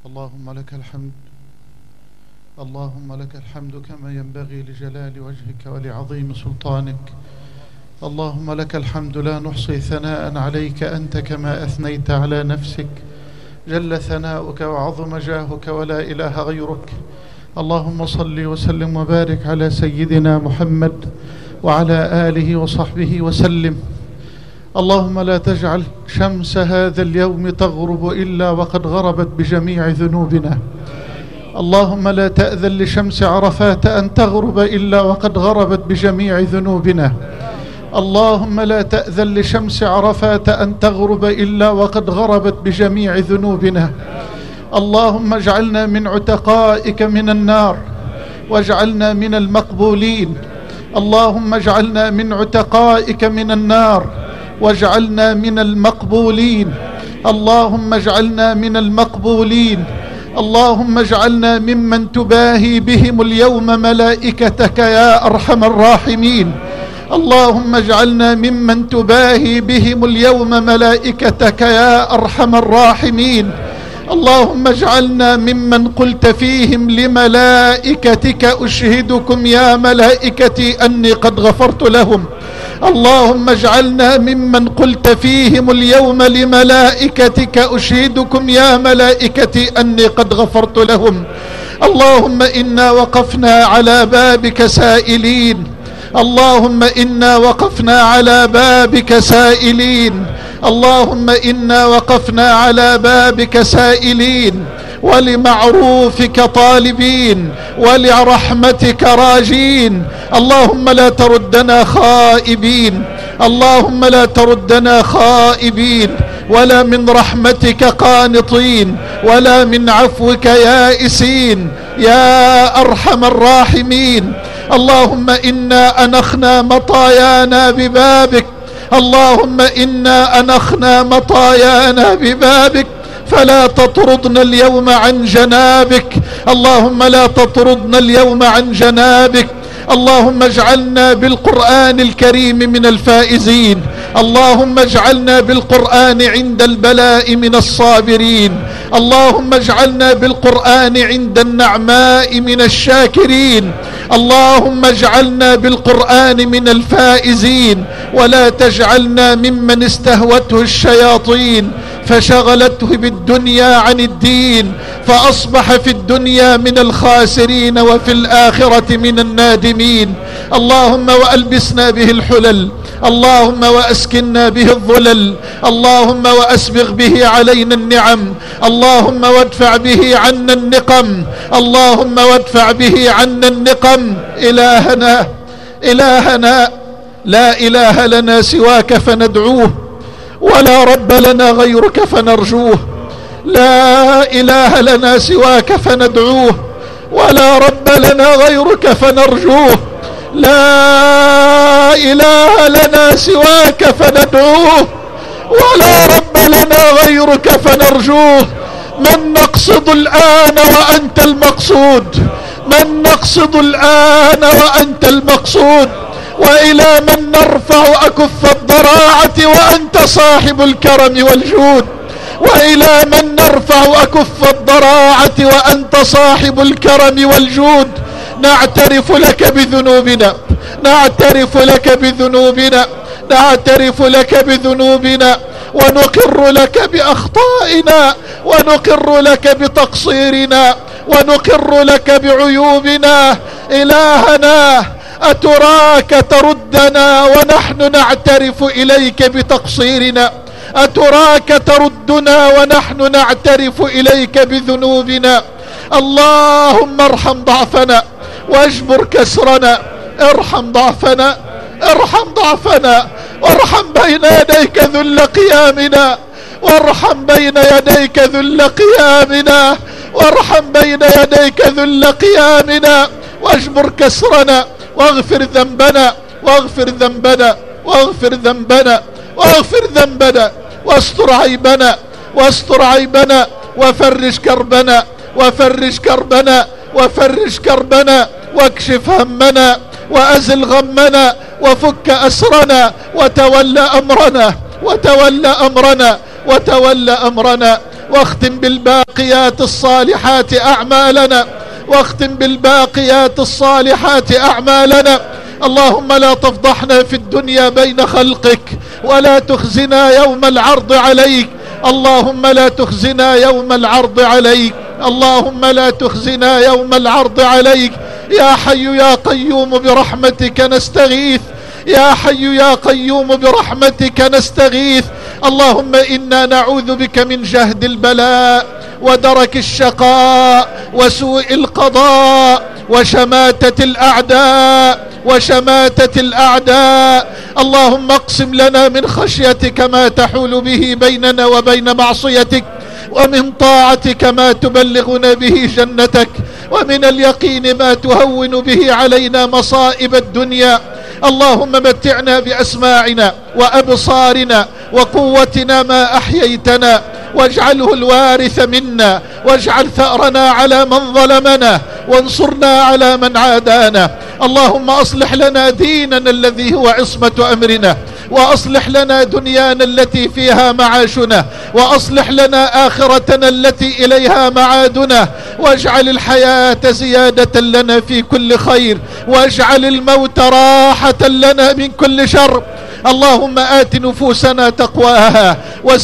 اللهم لك الحمد، اللهم لك الحمد كما ينبغي لجلال وجهك ولعظيم سلطانك. اللهم لك الحمد لا نحصي ثناء عليك أنت كما أثنيت على نفسك، جل ثناؤك وعظم جاهك ولا إله غيرك. اللهم صل وسلم وبارك على سيدنا محمد وعلى آله وصحبه وسلم. اللهم لا تجعل شمس هذا اليوم تغرب إلا وقد غربت بجميع ذنوبنا. اللهم لا تأذن لشمس عرفات أن تغرب إلا وقد غربت بجميع ذنوبنا. اللهم لا تأذن لشمس عرفات أن تغرب إلا وقد غربت بجميع ذنوبنا. اللهم اجعلنا من عتقائك من النار واجعلنا من المقبولين. اللهم اجعلنا من عتقائك من النار واجعلنا من المقبولين. اللهم اجعلنا من المقبولين. اللهم اجعلنا ممن تباهي بهم اليوم ملائكتك يا أرحم الراحمين. اللهم اجعلنا ممن تباهي بهم اليوم ملائكتك يا أرحم الراحمين. اللهم اجعلنا ممن قلت فيهم لملائكتك أشهدكم يا ملائكتي أني قد غفرت لهم. اللهم اجعلنا ممن قلت فيهم اليوم لملائكتك أشهدكم يا ملائكتي أني قد غفرت لهم. اللهم إنا وقفنا على بابك سائلين. اللهم إنا وقفنا على بابك سائلين. اللهم إنا وقفنا على بابك سائلين، ولمعروفك طالبين، ولرحمتك راجين. اللهم لا تردنا خائبين. اللهم لا تردنا خائبين، ولا من رحمتك قانطين، ولا من عفوك يائسين يا أرحم الراحمين. اللهم إنا أنخنا مطايانا ببابك. اللهم إنا أنخنا مطايانا ببابك، فلا تطردنا اليوم عن جنابك. اللهم لا تطردنا اليوم عن جنابك. اللهم اجعلنا بالقرآن الكريم من الفائزين. اللهم اجعلنا بالقرآن عند البلاء من الصابرين. اللهم اجعلنا بالقرآن عند النعماء من الشاكرين. اللهم اجعلنا بالقرآن من الفائزين، ولا تجعلنا ممن استهوته الشياطين فشغلته بالدنيا عن الدين، فأصبح في الدنيا من الخاسرين وفي الآخرة من النادمين. اللهم وألبسنا به الحلل. اللهم وأسكننا به الظلل. اللهم وأسبغ به علينا النعم. اللهم وادفع به عنا النقم. اللهم وادفع به عنا النقم. إلهنا لا إله لنا سواك فندعوه، ولا رب لنا غيرك فنرجوه. لا إله لنا سواك فندعوه، ولا رب لنا غيرك فنرجوه. لا إله لنا سواك فندعوه، ولا رب لنا غيرك فنرجوه. من نقصد الآن وأنت المقصود، من نقصد الآن وأنت المقصود. وإلى من نرفع أكف الضراعة وأنت صاحب الكرم والجود. وإلى من نرفع أكف الضراعة وأنت صاحب الكرم والجود. نعترف لك بذنوبنا، نعترف لك بذنوبنا، نعترف لك بذنوبنا، ونقر لك بأخطائنا، ونقر لك بتقصيرنا، ونقر لك بعيوبنا. إلهنا أتراك تردنا ونحن نعترف إليك بتقصيرنا؟ أتراك تردنا ونحن نعترف إليك بذنوبنا؟ اللهم ارحم ضعفنا واجبر كسرنا. ارحم ضعفنا، ارحم ضعفنا، وارحم بين يديك ذل قيامنا، وارحم بين يديك ذل قيامنا، وارحم بين يديك ذل قيامنا، واجبر كسرنا، واغفر ذنبنا، واغفر ذنبنا، واغفر ذنبنا، واغفر ذنبنا، واستر عيبنا، واستر عيبنا، وفرج كربنا، وفرج كربنا، وفرج كربنا، واكشف همنا، وأزل غمنا، وفك أسرنا، وتولى أمرنا، وتولى أمرنا، وتولى أمرنا. واختم بالباقيات الصالحات أعمالنا، واختم بالباقيات الصالحات أعمالنا. اللهم لا تفضحنا في الدنيا بين خلقك، ولا تخزنا يوم العرض عليك. اللهم لا تخزنا يوم العرض عليك، اللهم لا تخزنا يوم العرض عليك. يا حي يا قيوم برحمتك نستغيث، يا حي يا قيوم برحمتك نستغيث. اللهم إنا نعوذ بك من جهد البلاء ودرك الشقاء وسوء القضاء وشماتة الأعداء وشماتة الأعداء. اللهم اقسم لنا من خشيتك ما تحول به بيننا وبين معصيتك، ومن طاعتك ما تبلغنا به جنتك، ومن اليقين ما تهون به علينا مصائب الدنيا. اللهم متعنا بأسماعنا وأبصارنا وقوتنا ما أحييتنا، واجعله الوارث منا، واجعل ثأرنا على من ظلمنا، وانصرنا على من عادانا. اللهم أصلح لنا ديننا الذي هو عصمة أمرنا، وأصلح لنا دنيانا التي فيها معاشنا، وأصلح لنا آخرتنا التي إليها معادنا، واجعل الحياة زيادة لنا في كل خير، واجعل الموت راحة لنا من كل شر. اللهم آت نفوسنا تقواها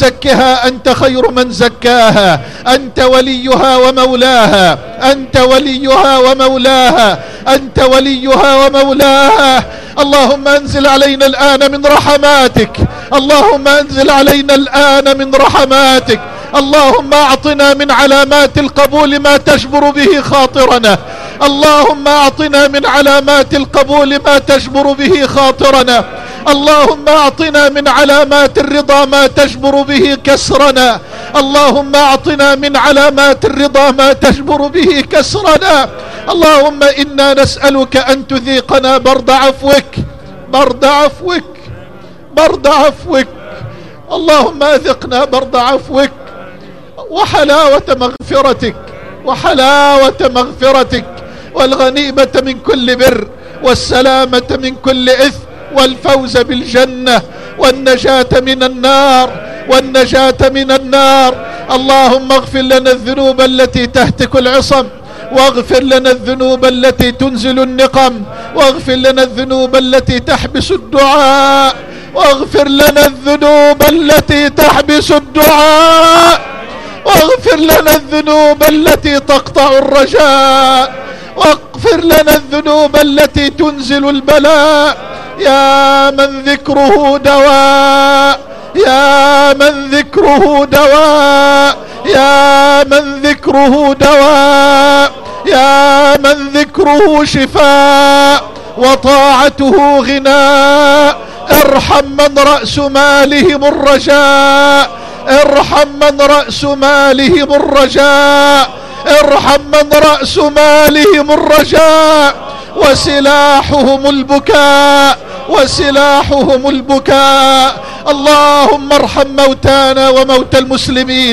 وزكها أنت خير من زكاها، أنت وليها ومولاها، أنت وليها ومولاها، أنت وليها ومولاها. اللهم انزل علينا الآن من رحماتك، اللهم انزل علينا الآن من رحماتك. اللهم اعطنا من علامات القبول ما تجبر به خاطرنا، اللهم اعطنا من علامات القبول ما تجبر به خاطرنا. اللهم اعطنا من علامات الرضا ما تجبر به كسرنا، اللهم اعطنا من علامات الرضا ما تجبر به كسرنا. اللهم إنا نسألك أن تذيقنا برد عفوك، برد عفوك، برد عفوك. اللهم أذقنا برد عفوك وحلاوة مغفرتك، وحلاوة مغفرتك، والغنيمة من كل بر، والسلامة من كل إثم، والفوز بالجنة، والنجاة من النار، والنجاة من النار. اللهم اغفر لنا الذنوب التي تهتك العصم، واغفر لنا الذنوب التي تنزل النقم، واغفر لنا الذنوب التي تحبس الدعاء، واغفر لنا الذنوب التي تحبس الدعاء، واغفر لنا الذنوب التي تقطع الرجاء، واغفر لنا الذنوب التي تنزل البلاء. يا من ذكره دواء، يا من ذكره دواء، يا من ذكره دواء، يا من ذكره شفاء وطاعته غناء. ارحم من رأس مالهم الرجاء، ارحم من رأس مالهم الرجاء، ارحم من رأس مالهم الرجاء، وسلاحهم البكاء، وسلاحهم البكاء. اللهم ارحم موتانا وموتى المسلمين،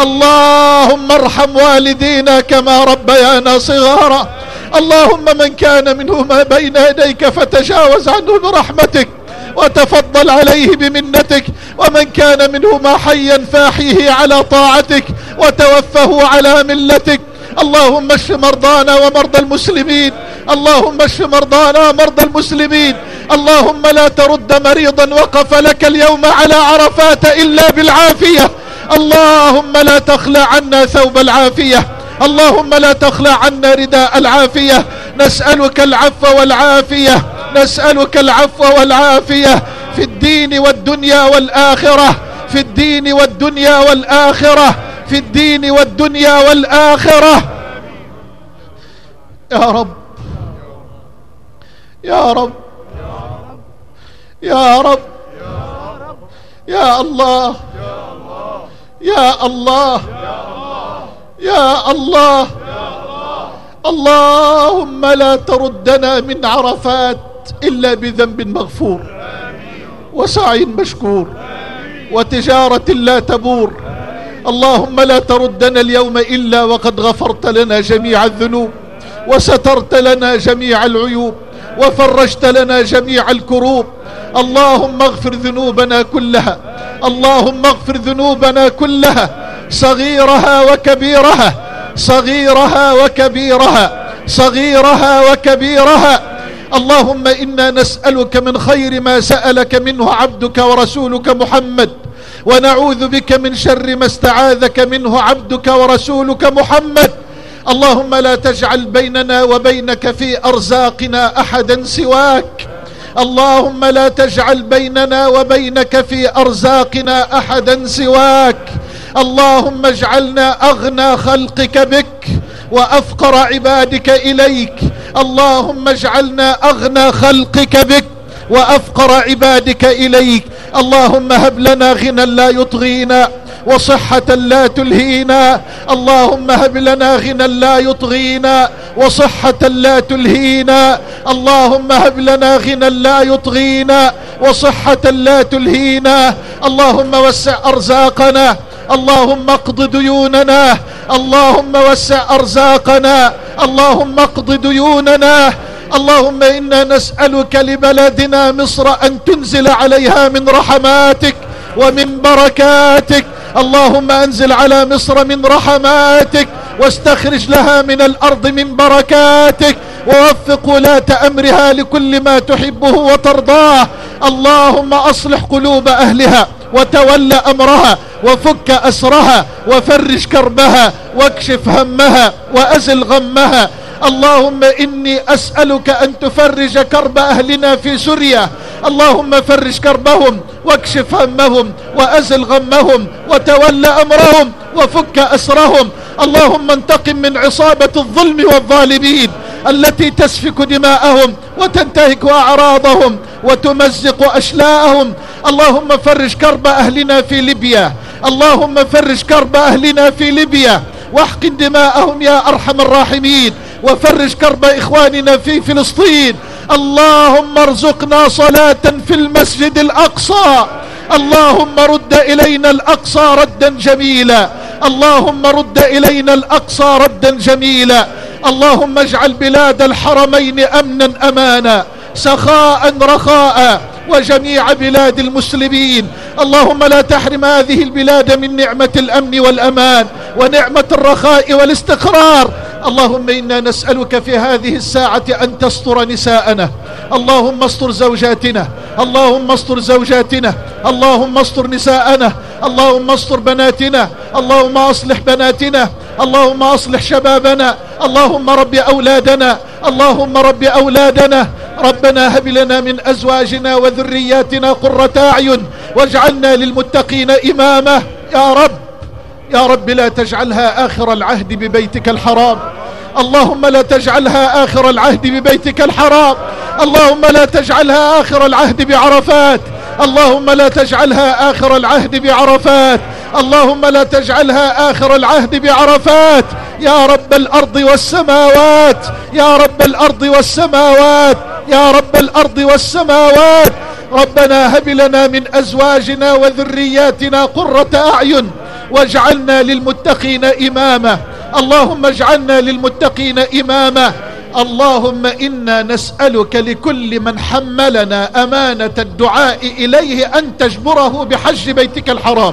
اللهم ارحم والدينا كما ربيانا صغارا. اللهم من كان منهما بين يديك فتجاوز عنه برحمتك وتفضل عليه بمنتك، ومن كان منهما حيا فاحيه على طاعتك وتوفه على ملتك. اللهم اشف مرضانا ومرضى المسلمين، اللهم اشف مرضانا ومرضى المسلمين. اللهم لا ترد مريضا وقف لك اليوم على عرفات إلا بالعافية. اللهم لا تخلع عنا ثوب العافية، اللهم لا تخلع عنا رداء العافية. نسألك العفو والعافية، نسألك العفو والعافية في الدين والدنيا والآخرة، في الدين والدنيا والآخرة، في الدين والدنيا والآخرة. يا رب، يا رب، يا رب، يا الله، يا الله، يا الله. اللهم لا تردنا من عرفات إلا بذنب مغفور، وسعي مشكور، وتجارة لا تبور. اللهم لا تردنا اليوم إلا وقد غفرت لنا جميع الذنوب، وسترت لنا جميع العيوب، وفرجت لنا جميع الكروب. اللهم اغفر ذنوبنا كلها، اللهم اغفر ذنوبنا كلها، صغيرها وكبيرها، صغيرها وكبيرها، صغيرها وكبيرها. اللهم إنا نسألك من خير ما سألك منه عبدك ورسولك محمد، ونعوذ بك من شر ما استعاذك منه عبدك ورسولك محمد. اللهم لا تجعل بيننا وبينك في أرزاقنا أحدا سواك، اللهم لا تجعل بيننا وبينك في أرزاقنا أحدا سواك. اللهم اجعلنا أغنى خلقك بك وأفقر عبادك إليك، اللهم اجعلنا أغنى خلقك بك وأفقر عبادك إليك. اللهم هب لنا غنى لا يطغينا وصحة لا تلهينا، اللهم هب لنا غنى لا يطغينا وصحة لا تلهينا، اللهم هب لنا غنى لا يطغينا وصحة لا تلهينا. اللهم وسع أرزاقنا، اللهم اقض ديوننا، اللهم وسع أرزاقنا، اللهم اقض ديوننا. اللهم إنا نسألك لبلدنا مصر أن تنزل عليها من رحماتك ومن بركاتك. اللهم أنزل على مصر من رحماتك، واستخرج لها من الأرض من بركاتك، ووفق ولاة أمرها لكل ما تحبه وترضاه. اللهم أصلح قلوب أهلها وتول أمرها وفك أسرها وفرج كربها واكشف همها وأزل غمها. اللهم إني أسألك أن تفرج كرب أهلنا في سوريا، اللهم فرج كربهم واكشف همهم وأزل غمهم وتول أمرهم وفك أسرهم. اللهم انتقم من عصابة الظلم والظالمين التي تسفك دماءهم وتنتهك أعراضهم وتمزق أشلاءهم. اللهم فرج كرب أهلنا في ليبيا، اللهم فرج كرب أهلنا في ليبيا واحقن دماءهم يا أرحم الراحمين، وفرج كرب إخواننا في فلسطين. اللهم ارزقنا صلاة في المسجد الأقصى، اللهم رد إلينا الأقصى ردا جميلا، اللهم رد إلينا الأقصى ردا جميلا. اللهم اجعل بلاد الحرمين أمنا أمانا، سخاء رخاء، وجميع بلاد المسلمين. اللهم لا تحرم هذه البلاد من نعمة الأمن والأمان ونعمة الرخاء والاستقرار. اللهم إنا نسألك في هذه الساعة أن تستر نساءنا، اللهم استر زوجاتنا، اللهم استر زوجاتنا، اللهم استر نساءنا، اللهم استر بناتنا، اللهم أصلح بناتنا، اللهم أصلح شبابنا، اللهم رب أولادنا، اللهم رب أولادنا. ربنا هب لنا من أزواجنا وذرياتنا قرة أعين واجعلنا للمتقين إماما. يا رب، يا رب لا تجعلها آخر العهد ببيتك الحرام، اللهم لا تجعلها آخر العهد ببيتك الحرام، اللهم لا تجعلها آخر العهد بعرفات، اللهم لا تجعلها آخر العهد بعرفات، اللهم لا تجعلها آخر العهد بعرفات. يا رب الأرض والسماوات، يا رب الأرض والسماوات، يا رب الأرض والسماوات. ربنا هب لنا من أزواجنا وذرياتنا قرة أعين واجعلنا للمتقين إماما، اللهم اجعلنا للمتقين إماما. اللهم إنا نسألك لكل من حملنا أمانة الدعاء إليه أن تجبره بحج بيتك الحرام.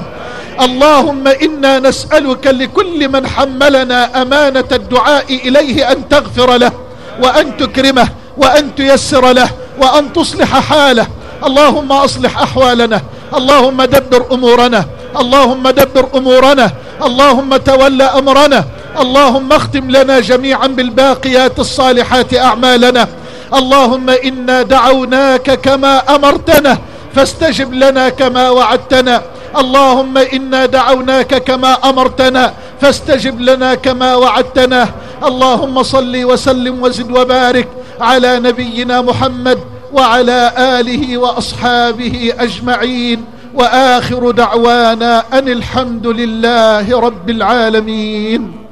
اللهم إنا نسألك لكل من حملنا أمانة الدعاء إليه أن تغفر له وأن تكرمه وأن تيسر له وأن تصلح حاله. اللهم أصلح أحوالنا، اللهم دبر أمورنا، اللهم دبر أمورنا، اللهم تولى أمرنا، اللهم اختم لنا جميعا بالباقيات الصالحات أعمالنا. اللهم إنا دعوناك كما أمرتنا فاستجب لنا كما وعدتنا، اللهم إنا دعوناك كما أمرتنا فاستجب لنا كما وعدتنا. اللهم صل وسلم وزد وبارك على نبينا محمد وعلى آله وأصحابه أجمعين، وآخر دعوانا أن الحمد لله رب العالمين.